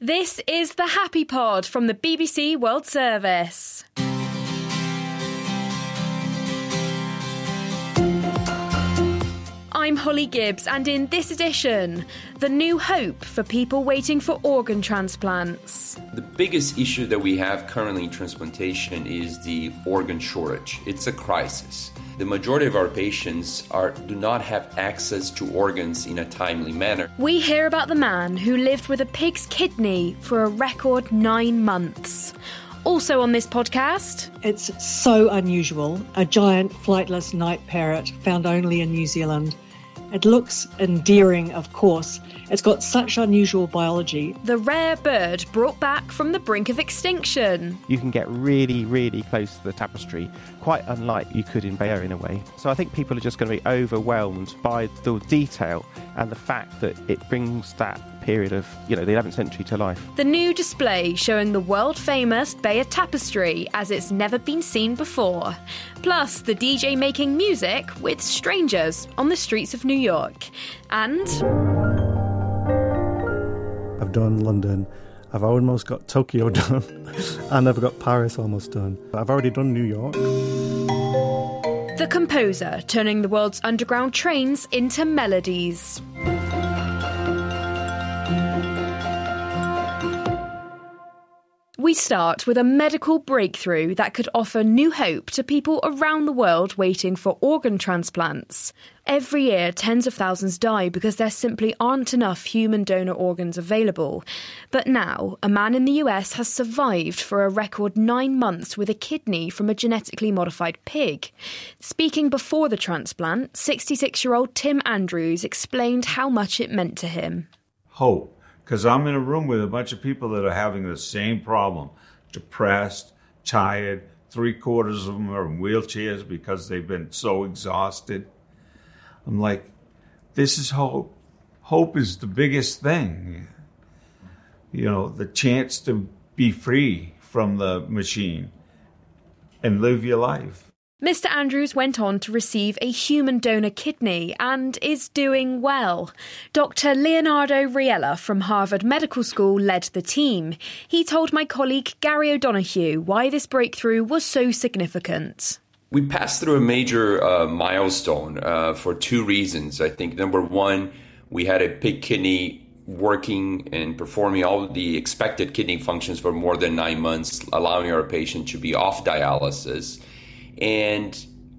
This is the Happy Pod from the BBC World Service. I'm Holly Gibbs, and in this edition, the new hope for people waiting for organ transplants. The biggest issue that we have currently in transplantation is the organ shortage. It's a crisis. The majority of our patients do not have access to organs in a timely manner. We hear about the man who lived with a pig's kidney for a record 9 months. Also on this podcast... It's so unusual. A giant flightless night parrot found only in New Zealand. It looks endearing, of course. It's got such unusual biology. The rare bird brought back from the brink of extinction. You can get really, really close to the tapestry, quite unlike you could in Bayer in a way. So I think people are just going to be overwhelmed by the detail and the fact that it brings that period of, the 11th century to life. The new display showing the world-famous Bayer tapestry as it's never been seen before. Plus, the DJ making music with strangers on the streets of New York. And... I've done London, I've almost got Tokyo done, and I've got Paris almost done. I've already done New York. The composer turning the world's underground trains into melodies. We start with a medical breakthrough that could offer new hope to people around the world waiting for organ transplants. Every year, tens of thousands die because there simply aren't enough human donor organs available. But now, a man in the US has survived for a record 9 months with a kidney from a genetically modified pig. Speaking before the transplant, 66-year-old Tim Andrews explained how much it meant to him. Hope. Because I'm in a room with a bunch of people that are having the same problem. Depressed, tired, 3/4 of them are in wheelchairs because they've been so exhausted. I'm like, this is hope. Hope is the biggest thing. The chance to be free from the machine and live your life. Mr. Andrews went on to receive a human donor kidney and is doing well. Dr. Leonardo Riella from Harvard Medical School led the team. He told my colleague Gary O'Donoghue why this breakthrough was so significant. We passed through a major milestone for 2 reasons. I think, number one, we had a pig kidney working and performing all the expected kidney functions for more than 9 months, allowing our patient to be off dialysis. And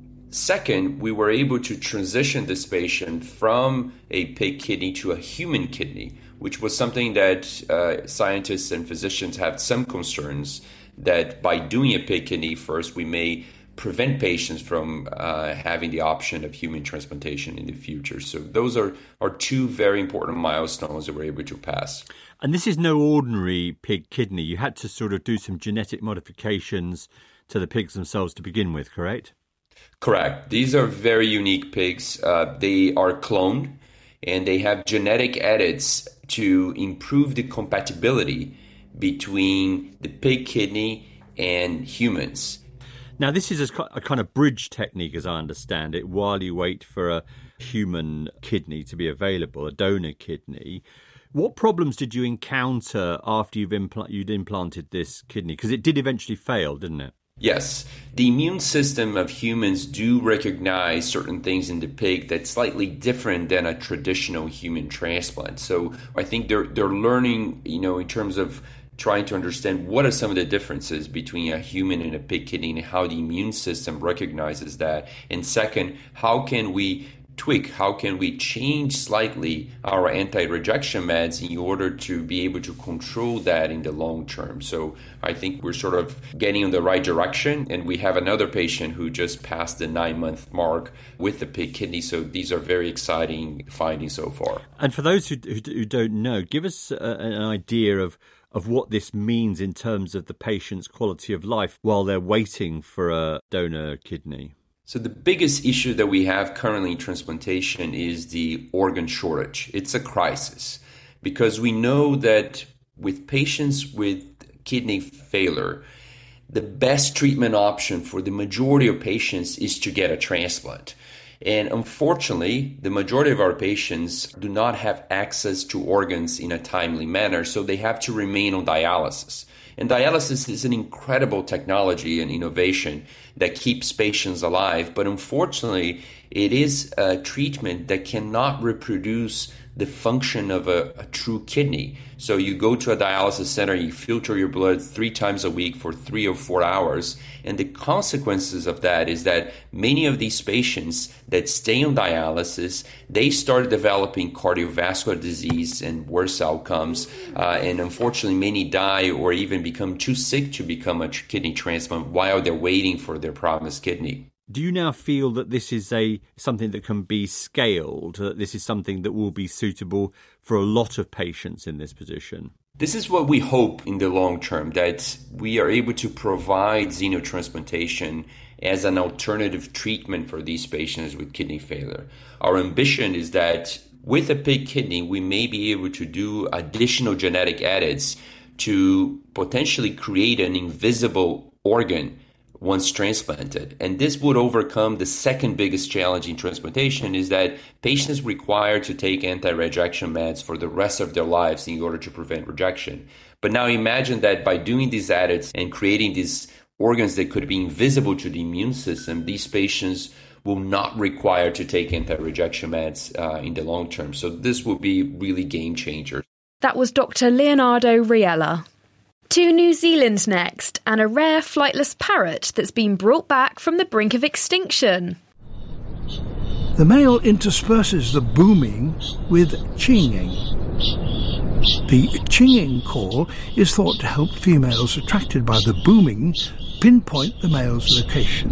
second, we were able to transition this patient from a pig kidney to a human kidney, which was something that scientists and physicians have some concerns that by doing a pig kidney first, we may prevent patients from having the option of human transplantation in the future. So those are 2 very important milestones that we're able to pass. And this is no ordinary pig kidney. You had to sort of do some genetic modifications to the pigs themselves to begin with, correct? Correct. These are very unique pigs. They are cloned and they have genetic edits to improve the compatibility between the pig kidney and humans. Now, this is a kind of bridge technique, as I understand it, while you wait for a human kidney to be available, a donor kidney. What problems did you encounter after you'd implanted this kidney? Because it did eventually fail, didn't it? Yes. The immune system of humans do recognize certain things in the pig that's slightly different than a traditional human transplant. So I think they're learning, in terms of trying to understand what are some of the differences between a human and a pig kidney and how the immune system recognizes that. And second, how can we tweak, how can we change slightly our anti-rejection meds in order to be able to control that in the long term. So I think we're sort of getting in the right direction, and we have another patient who just passed the 9-month mark with the pig kidney. So these are very exciting findings so far. And for those who don't know, give us an idea of what this means in terms of the patient's quality of life while they're waiting for a donor kidney. So the biggest issue that we have currently in transplantation is the organ shortage. It's a crisis because we know that with patients with kidney failure, the best treatment option for the majority of patients is to get a transplant. And unfortunately, the majority of our patients do not have access to organs in a timely manner, so they have to remain on dialysis. And dialysis is an incredible technology and innovation that keeps patients alive, but unfortunately, it is a treatment that cannot reproduce the function of a true kidney. So you go to a dialysis center, you filter your blood 3 times a week for 3 or 4 hours, and the consequences of that is that many of these patients that stay on dialysis, they start developing cardiovascular disease and worse outcomes, and unfortunately many die or even become too sick to become a kidney transplant while they're waiting for their promised kidney. Do you now feel that this is something that can be scaled, that this is something that will be suitable for a lot of patients in this position? This is what we hope in the long term, that we are able to provide xenotransplantation as an alternative treatment for these patients with kidney failure. Our ambition is that with a pig kidney, we may be able to do additional genetic edits to potentially create an invisible organ once transplanted. And this would overcome the second biggest challenge in transplantation, is that patients require to take anti-rejection meds for the rest of their lives in order to prevent rejection. But now imagine that by doing these edits and creating these organs that could be invisible to the immune system, these patients will not require to take anti-rejection meds in the long term. So this will be really game changer. That was Dr. Leonardo Riella. To New Zealand next, and a rare flightless parrot that's been brought back from the brink of extinction. The male intersperses the booming with chinging. The chinging call is thought to help females attracted by the booming pinpoint the male's location.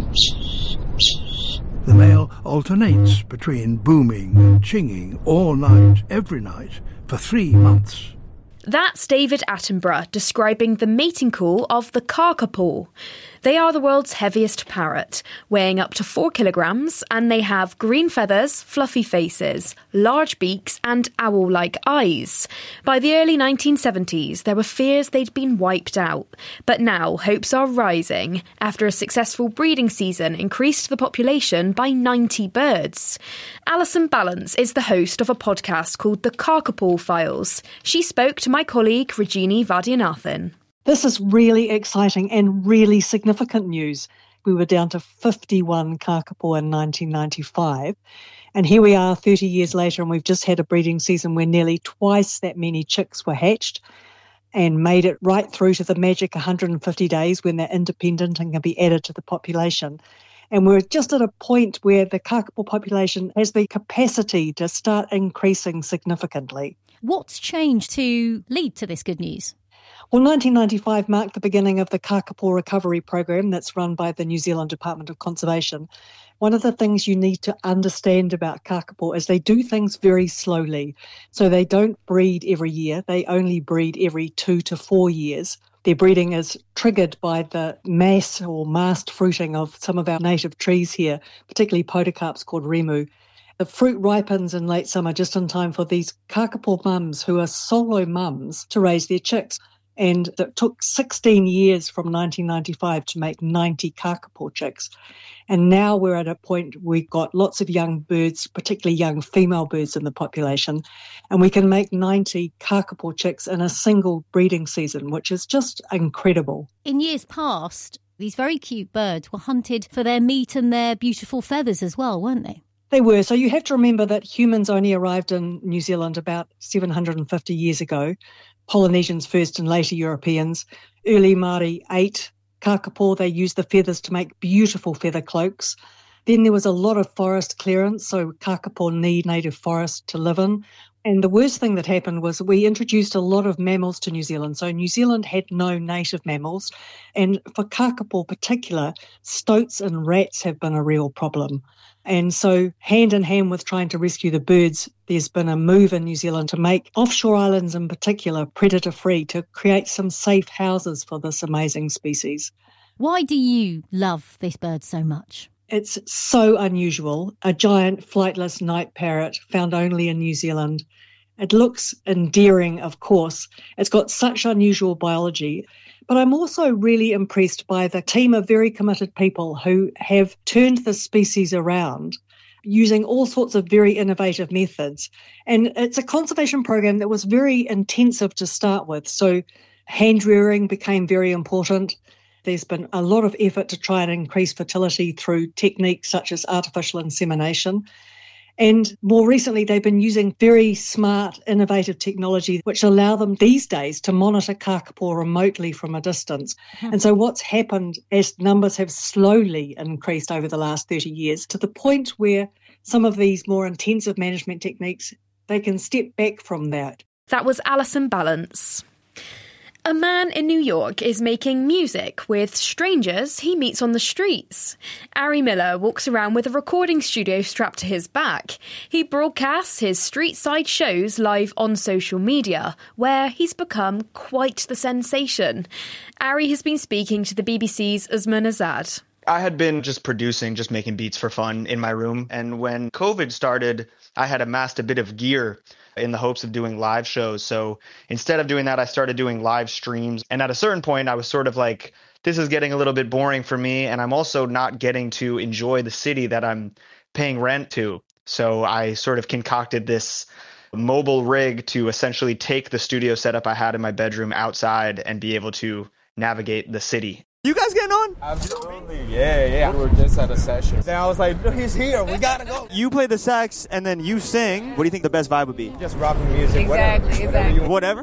The male alternates between booming and chinging all night, every night, for 3 months. That's David Attenborough describing the mating call of the kakapo. They are the world's heaviest parrot, weighing up to 4 kilograms, and they have green feathers, fluffy faces, large beaks and owl-like eyes. By the early 1970s, there were fears they'd been wiped out, but now hopes are rising after a successful breeding season increased the population by 90 birds. Alison Ballance is the host of a podcast called The Kakapo Files. She spoke to my colleague Rajini Vaidyanathan. This is really exciting and really significant news. We were down to 51 kakapo in 1995, and here we are 30 years later, and we've just had a breeding season where nearly twice that many chicks were hatched and made it right through to the magic 150 days when they're independent and can be added to the population. And we're just at a point where the kakapo population has the capacity to start increasing significantly. What's changed to lead to this good news? Well, 1995 marked the beginning of the kakapo recovery program that's run by the New Zealand Department of Conservation. One of the things you need to understand about kakapo is they do things very slowly. So they don't breed every year. They only breed every 2 to 4 years. Their breeding is triggered by the mass or mast fruiting of some of our native trees here, particularly podocarps called remu. The fruit ripens in late summer just in time for these kakapo mums who are solo mums to raise their chicks. And it took 16 years from 1995 to make 90 kakapo chicks. And now we're at a point we've got lots of young birds, particularly young female birds in the population, and we can make 90 kakapo chicks in a single breeding season, which is just incredible. In years past, these very cute birds were hunted for their meat and their beautiful feathers as well, weren't they? They were. So you have to remember that humans only arrived in New Zealand about 750 years ago. Polynesians first and later Europeans. Early Māori ate kakapo. They used the feathers to make beautiful feather cloaks. Then there was a lot of forest clearance, so kakapo need native forest to live in. And the worst thing that happened was we introduced a lot of mammals to New Zealand. So New Zealand had no native mammals. And for kakapo in particular, stoats and rats have been a real problem. And so hand in hand with trying to rescue the birds, there's been a move in New Zealand to make offshore islands in particular predator-free, to create some safe houses for this amazing species. Why do you love this bird so much? It's so unusual, a giant flightless night parrot found only in New Zealand. It looks endearing, of course. It's got such unusual biology. But I'm also really impressed by the team of very committed people who have turned the species around. using all sorts of very innovative methods. And it's a conservation program that was very intensive to start with. So hand rearing became very important. There's been a lot of effort to try and increase fertility through techniques such as artificial insemination. And more recently, they've been using very smart, innovative technology, which allow them these days to monitor kakapo remotely from a distance. And so what's happened as numbers have slowly increased over the last 30 years to the point where some of these more intensive management techniques, they can step back from that. That was Alison Ballance. A man in New York is making music with strangers he meets on the streets. Ari Miller walks around with a recording studio strapped to his back. He broadcasts his street-side shows live on social media, where he's become quite the sensation. Ari has been speaking to the BBC's Usman Azad. I had been just making beats for fun in my room. And when COVID started, I had amassed a bit of gear in the hopes of doing live shows. So instead of doing that, I started doing live streams. And at a certain point, I was sort of like, this is getting a little bit boring for me. And I'm also not getting to enjoy the city that I'm paying rent to. So I sort of concocted this mobile rig to essentially take the studio setup I had in my bedroom outside and be able to navigate the city. You guys getting on? Absolutely. Yeah. We were just at a session. Then I was like, he's here. We gotta go. You play the sax and then you sing. What do you think the best vibe would be? Just rocking music. Exactly. Whatever.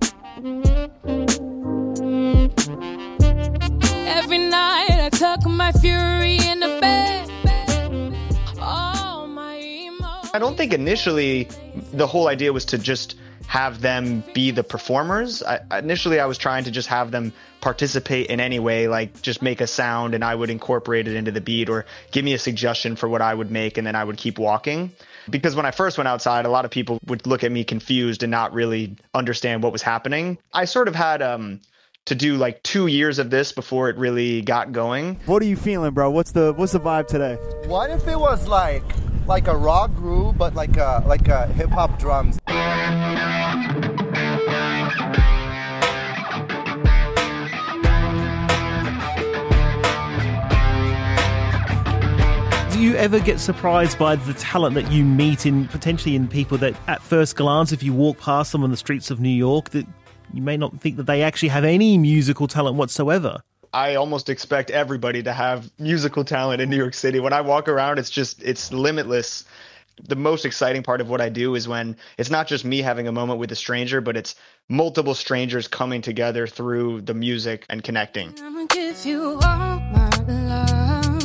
Every night I tuck my fury in the bed. I don't think initially the whole idea was to just have them be the performers. Initially, I was trying to just have them participate in any way, like just make a sound and I would incorporate it into the beat or give me a suggestion for what I would make and then I would keep walking. Because when I first went outside, a lot of people would look at me confused and not really understand what was happening. I sort of had to do like 2 years of this before it really got going. What are you feeling, bro? What's the vibe today? What if it was like a rock groove, but like a hip hop drums? Do you ever get surprised by the talent that you meet potentially in people that at first glance, if you walk past them on the streets of New York, that you may not think that they actually have any musical talent whatsoever? I almost expect everybody to have musical talent in New York City. When I walk around, it's limitless. The most exciting part of what I do is when it's not just me having a moment with a stranger, but it's multiple strangers coming together through the music and connecting. I'm gonna give you all my love.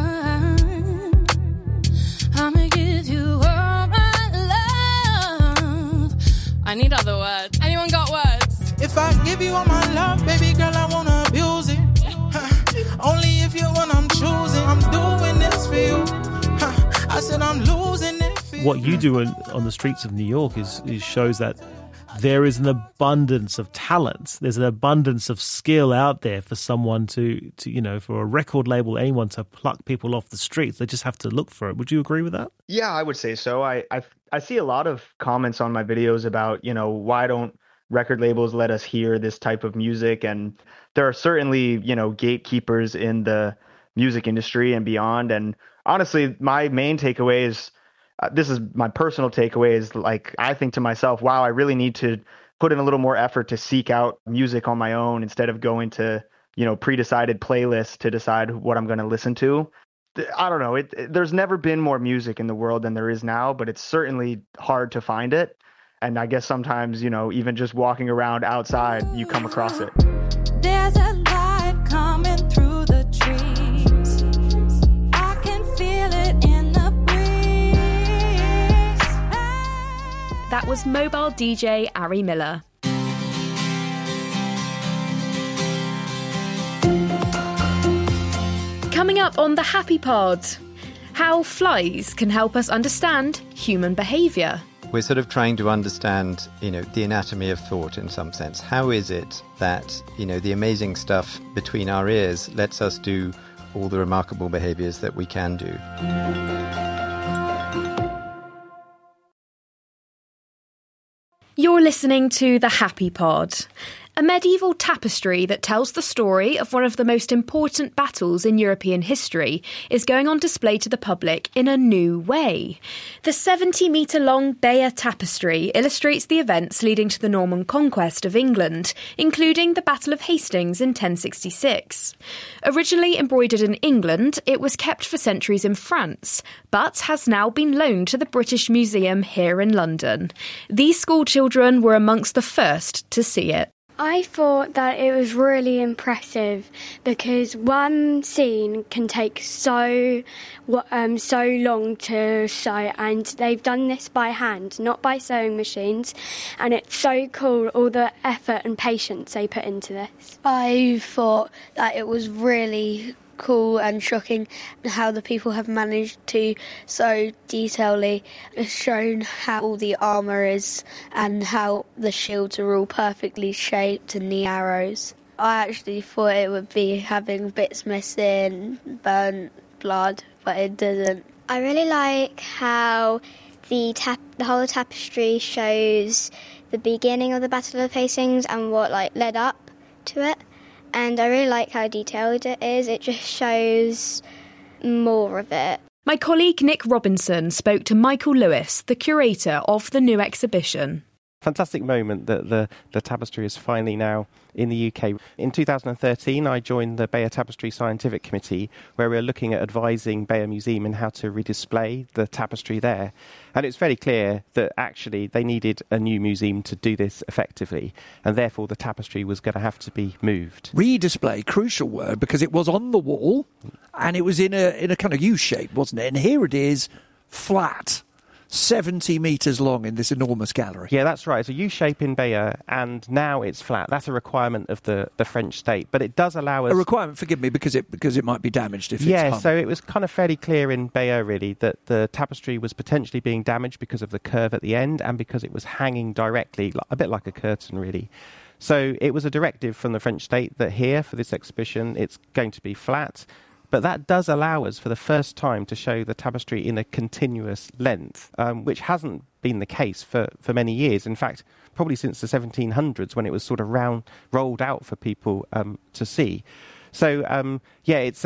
I'm gonna give you all my love. I need other words. Anyone got words? If I give you all my love, baby girl, I wanna abuse it. Only if you're what I'm choosing. I'm doing this for you. I said I'm losing it for you. What you do on the streets of New York is shows that there is an abundance of talent. There's an abundance of skill out there for someone to for a record label, anyone to pluck people off the streets. They just have to look for it. Would you agree with that? Yeah, I would say so. I see a lot of comments on my videos about, why don't record labels let us hear this type of music? And there are certainly, gatekeepers in the music industry and beyond. And honestly, my main takeaway is, this is my personal takeaway, is like, I think to myself, wow, I really need to put in a little more effort to seek out music on my own instead of going to, pre-decided playlists to decide what I'm going to listen to. I don't know. There's never been more music in the world than there is now, but it's certainly hard to find it. And I guess sometimes, even just walking around outside, you come across it. There's a light coming through the trees. I can feel it in the breeze. That was mobile DJ Ari Miller. Coming up on the Happy Pod, how flies can help us understand human behaviour. We're sort of trying to understand, the anatomy of thought in some sense. How is it that, the amazing stuff between our ears lets us do all the remarkable behaviours that we can do? You're listening to The Happy Pod. A medieval tapestry that tells the story of one of the most important battles in European history is going on display to the public in a new way. The 70-metre-long Bayeux Tapestry illustrates the events leading to the Norman conquest of England, including the Battle of Hastings in 1066. Originally embroidered in England, it was kept for centuries in France, but has now been loaned to the British Museum here in London. These school children were amongst the first to see it. I thought that it was really impressive because one scene can take so long to sew, and they've done this by hand, not by sewing machines, and it's so cool, all the effort and patience they put into this. I thought that it was really cool and shocking how the people have managed to so detailedly shown how all the armour is and how the shields are all perfectly shaped and the arrows. I actually thought it would be having bits missing, burnt blood, but it didn't. I really like how the whole tapestry shows the beginning of the Battle of Hastings and what led up to it. And I really like how detailed it is. It just shows more of it. My colleague Nick Robinson spoke to Michael Lewis, the curator of the new exhibition. Fantastic moment that the tapestry is finally now in the UK. In 2013, I joined the Bayeux Tapestry Scientific Committee, where we were looking at advising Bayeux Museum in how to redisplay the tapestry there. And it's very clear that actually they needed a new museum to do this effectively, and therefore the tapestry was going to have to be moved. Redisplay, crucial word, because it was on the wall and it was in a kind of U shape, wasn't it? And here it is, flat. 70 metres long in this enormous gallery. Yeah, that's right. It's a U-shape in Bayeux, and now it's flat. That's a requirement of the French state, but it does allow us... A requirement, forgive me, because it might be damaged if it's hung. So it was kind of fairly clear in Bayeux, really, that the tapestry was potentially being damaged because of the curve at the end and because it was hanging directly, a bit like a curtain, really. So it was a directive from the French state that here, for this exhibition, it's going to be flat. But that does allow us, for the first time, to show the tapestry in a continuous length, which hasn't been the case for many years. In fact, probably since the 1700s, when it was sort of rolled out for people to see. So, it's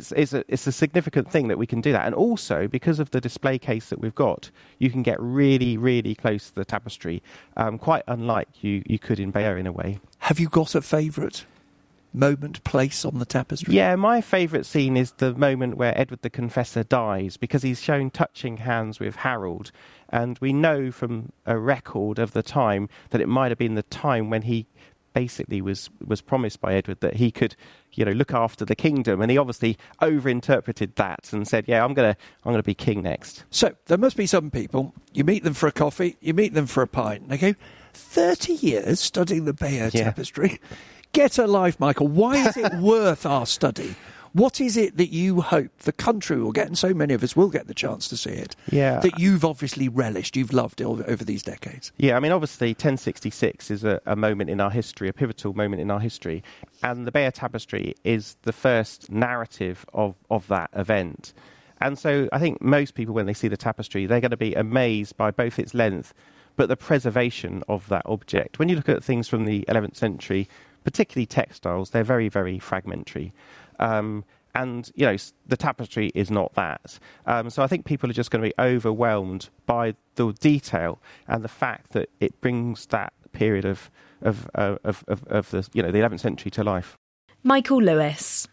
a significant thing that we can do that. And also, because of the display case that we've got, you can get really, really close to the tapestry, quite unlike you could in Bayeux in a way. Have you got a favourite moment, place on the tapestry? Yeah, my favourite scene is the moment where Edward the Confessor dies, because he's shown touching hands with Harold, and we know from a record of the time that it might have been the time when he basically was promised by Edward that he could, look after the kingdom, and he obviously overinterpreted that and said, "Yeah, I'm gonna be king next." So there must be some people. You meet them for a coffee, you meet them for a pint. They go, 30 years studying the Bayeux tapestry. Get a life, Michael. Why is it worth our study? What is it that you hope the country will get, and so many of us will get the chance to see it, that you've obviously relished, you've loved over these decades? Yeah, I mean, obviously 1066 is a moment in our history, a pivotal moment in our history, and the Bayeux Tapestry is the first narrative of that event. And so I think most people, when they see the tapestry, they're going to be amazed by both its length, but the preservation of that object. When you look at things from the 11th century, particularly textiles, they're very, very fragmentary. And, the tapestry is not that. So I think people are just going to be overwhelmed by the detail and the fact that it brings that period of the 11th century to life. Michael Lewis.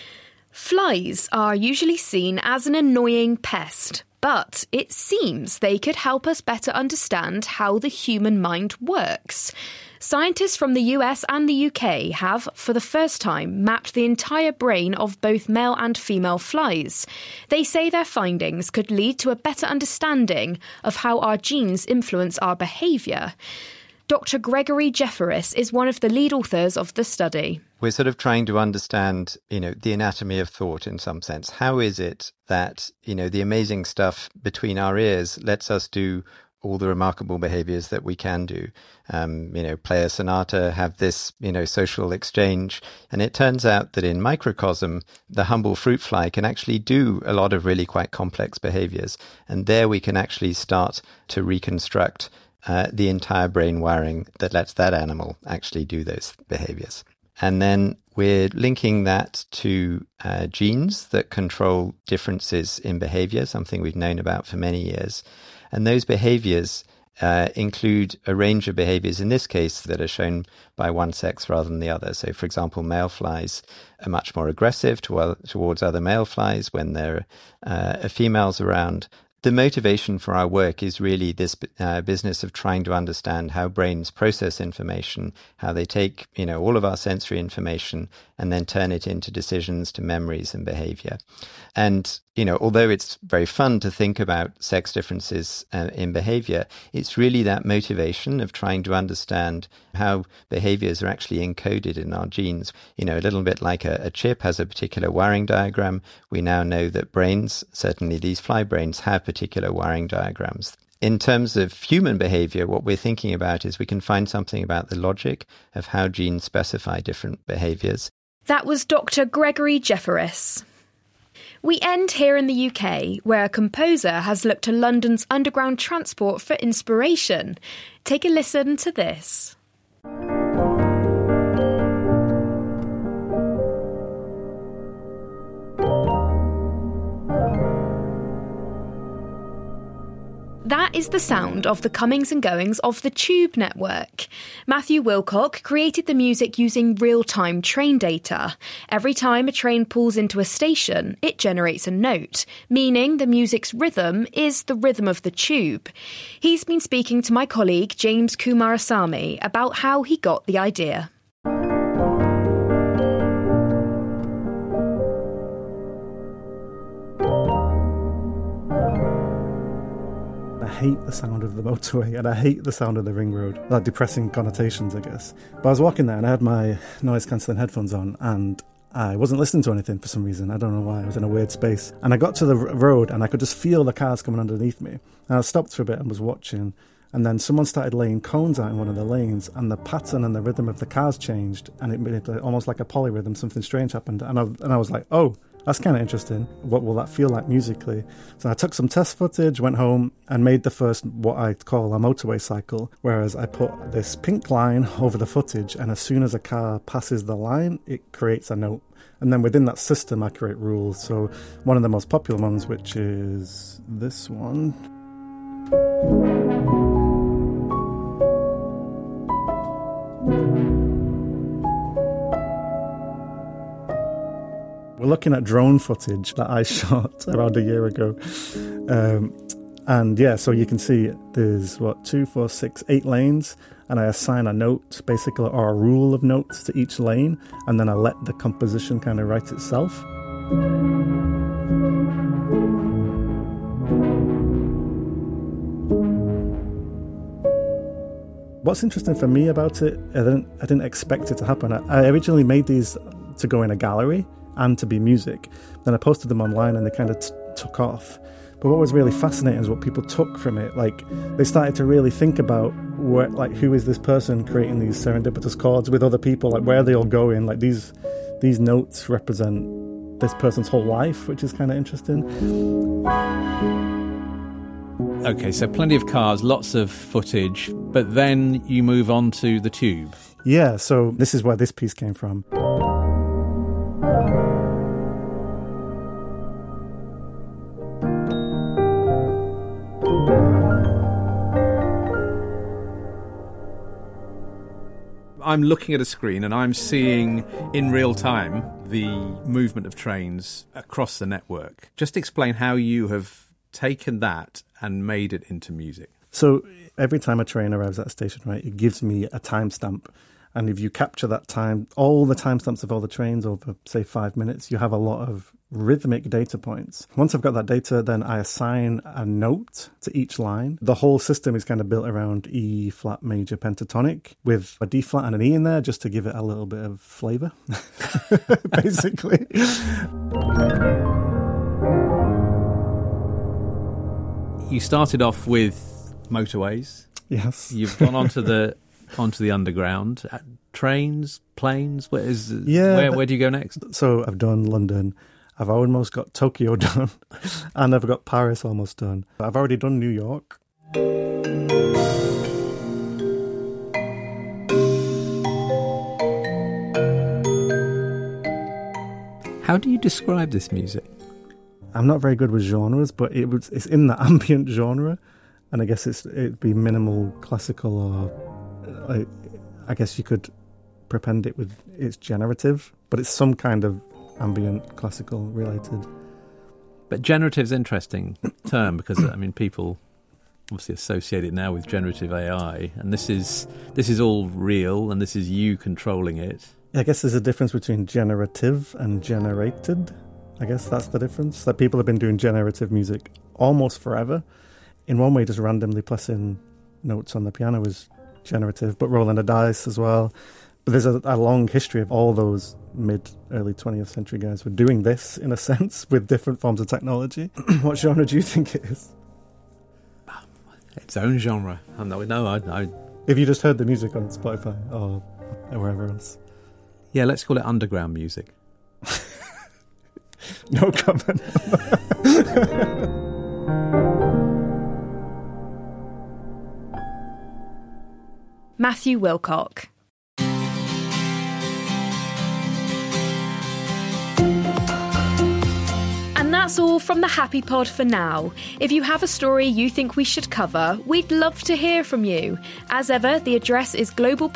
Flies are usually seen as an annoying pest, but it seems they could help us better understand how the human mind works. Scientists from the US and the UK have, for the first time, mapped the entire brain of both male and female flies. They say their findings could lead to a better understanding of how our genes influence our behaviour. Dr. Gregory Jefferies is one of the lead authors of the study. We're sort of trying to understand, the anatomy of thought in some sense. How is it that, the amazing stuff between our ears lets us do all the remarkable behaviors that we can do? Play a sonata, have this, social exchange. And it turns out that in microcosm, the humble fruit fly can actually do a lot of really quite complex behaviors. And there we can actually start to reconstruct the entire brain wiring that lets that animal actually do those behaviors. And then we're linking that to genes that control differences in behavior, something we've known about for many years. And those behaviors include a range of behaviors, in this case, that are shown by one sex rather than the other. So, for example, male flies are much more aggressive towards other male flies when there are females around. The motivation for our work is really this business of trying to understand how brains process information, how they take, all of our sensory information and then turn it into decisions, to memories and behavior. And, although it's very fun to think about sex differences in behavior, it's really that motivation of trying to understand how behaviors are actually encoded in our genes. A little bit like a chip has a particular wiring diagram. We now know that brains, certainly these fly brains, have particular wiring diagrams. In terms of human behavior, what we're thinking about is we can find something about the logic of how genes specify different behaviors. That was Dr. Gregory Jefferies. We end here in the UK, where a composer has looked to London's underground transport for inspiration. Take a listen to this. That is the sound of the comings and goings of the Tube network. Matthew Wilcock created the music using real-time train data. Every time a train pulls into a station, it generates a note, meaning the music's rhythm is the rhythm of the tube. He's been speaking to my colleague James Kumarasamy about how he got the idea. I hate the sound of the motorway and I hate the sound of the ring road. That depressing connotations, I guess. But I was walking there and I had my noise cancelling headphones on and I wasn't listening to anything for some reason. I don't know why. I was in a weird space. And I got to the road and I could just feel the cars coming underneath me. And I stopped for a bit and was watching. And then someone started laying cones out in one of the lanes and the pattern and the rhythm of the cars changed. And it made it almost like a polyrhythm. Something strange happened. And I was like, oh, that's kind of interesting. What will that feel like musically? So I took some test footage, went home and made the first what I call a motorway cycle, whereas I put this pink line over the footage and as soon as a car passes the line, it creates a note. And then within that system, I create rules. So one of the most popular ones, which is this one. We're looking at drone footage that I shot around a year ago. And yeah, so you can see there's 2, 4, 6, 8 lanes. And I assign a note, basically, or a rule of notes to each lane. And then I let the composition kind of write itself. What's interesting for me about it, I didn't expect it to happen. I originally made these to go in a gallery and to be music. Then I posted them online and they kind of took off. But what was really fascinating is what people took from it. Like, they started to really think about who is this person creating these serendipitous chords with other people? Like, where are they all going? Like, these notes represent this person's whole life, which is kind of interesting. Okay, so plenty of cars, lots of footage, but then you move on to the tube. Yeah, so this is where this piece came from. I'm looking at a screen and I'm seeing in real time the movement of trains across the network. Just explain how you have taken that and made it into music. So every time a train arrives at a station, right, it gives me a timestamp. And if you capture that time, all the timestamps of all the trains over, say, 5 minutes, you have a lot of rhythmic data points. Once I've got that data, then I assign a note to each line. The whole system is kind of built around E flat major pentatonic with a D flat and an E in there just to give it a little bit of flavour, basically. You started off with motorways. Yes. You've gone onto the underground. Trains, planes. Where do you go next? So I've done London. I've almost got Tokyo done, and I've got Paris almost done. I've already done New York. How do you describe this music? I'm not very good with genres, but it's in the ambient genre, and I guess it'd be minimal classical, or I guess you could prepend it with it's generative, but it's some kind of ambient classical related. But generative's an interesting term because people obviously associate it now with generative AI, and this is all real, and this is you controlling it. I guess there's a difference between generative and generated. I guess that's the difference. That people have been doing generative music almost forever. In one way, just randomly pressing notes on the piano is generative, but rolling a dice as well. But there's a long history of all those early 20th century guys were doing this, in a sense, with different forms of technology. What genre do you think it is? Its own genre. I If you just heard the music on Spotify or wherever else. Yeah, let's call it underground music. No comment. Matthew Wilcock. And that's all from the Happy Pod for now. If you have a story you think we should cover, we'd love to hear from you. As ever, the address is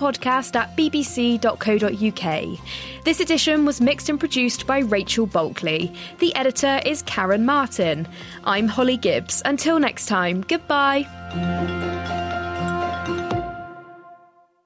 globalpodcast@bbc.co.uk. This edition was mixed and produced by Rachel Bulkley. The editor is Karen Martin. I'm Holly Gibbs. Until next time, goodbye.